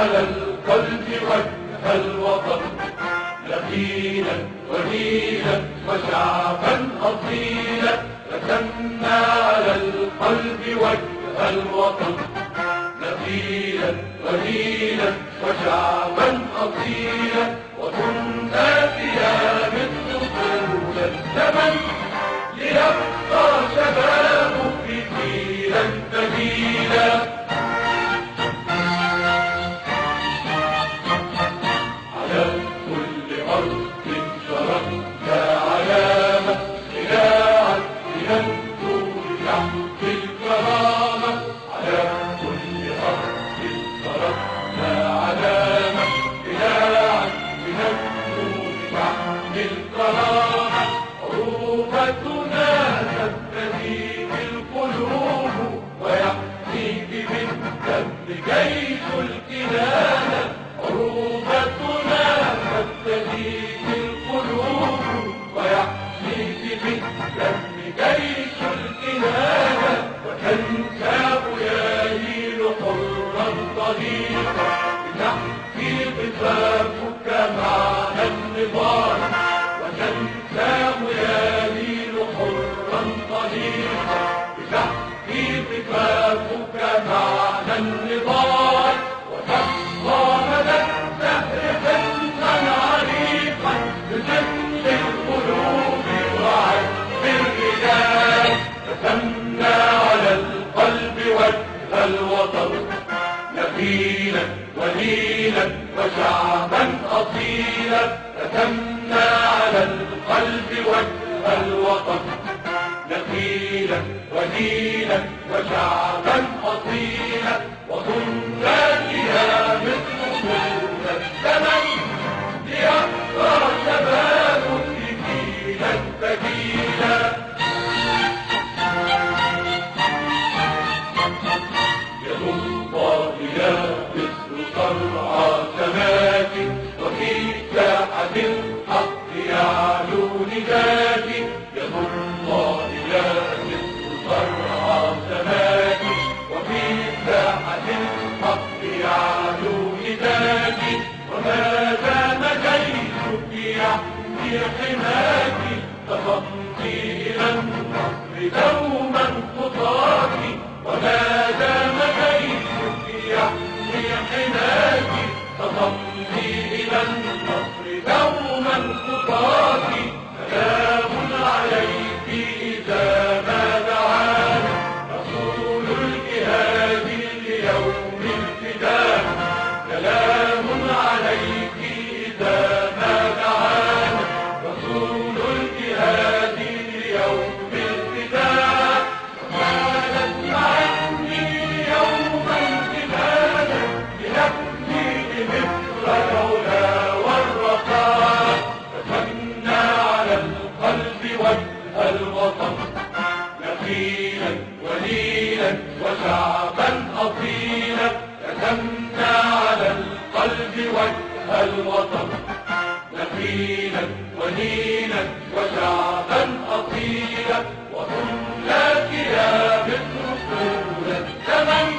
على القلب وجه الوطن، نبيلا وليلا وشعبا أصيلا، رسمنا على القلب وجه الوطن، نبيلا وليلا وشعبا أصيلا، وكنا ثياب طول الزمن ليبقى شبابك جيلا بديلا. على كل أرض شرفنا علامة، خلاعا لننجو بنحو الكرامة. على كل أرض شرفنا علامة، خلاعا لننجو بنحو الكرامة. عروبتنا تبتدي بالقلوب ويحميك بالدم جيش الكنانة. عروبتنا تبتدي بالقلوب ويحميك بالدم جيش الكنانة. وتنساب يميل حرا طليقا بتحكي قفافك معنى النضال. وتنساب يميل حرا طليقا بتحكي قفافك معنى النضال. وتبقى مدى الدهر حصنا عريقا بجد القلوب وعزم الرجال. رسمنا على القلب وجه الوطن، نبيلا وليلا وشعبا أصيلا، رسمنا على القلب وجه الوطن، نبيلا وليلا وشعبا أصيلا، وكنا فيها مثل طول الزمن ليبقى شبابك جيلا بديلا. يد الله يا مثل صرعى سماك، وفي ساحة الحق يعلو نداك. يد الله يا مثل صرعى سماك، وفي ساحة الحق يعلو نداك. وما دام جيشك يحمي حماك، تفضي إلى النصر دوما خطاك. وما دام جيشك يحمي حماك، تفضي إلى النصر دوما خطاك. سلام عليك إذا ما دعاك رسول الجهاد ليوم الفداء. سلام عليك إذا ما دعاك رسول الجهاد ليوم الفداء. وقالت عني يوم الجهاد لنبني بمصر العلا والرخاء. رسمنا على القلب وجه الوطن، نبيلا وليلا وشعبا أصيلا، رسمنا على القلب وجه الوطن، نبيلا وليلا وشعبا أصيلا، وكنا ثياب طول الزمن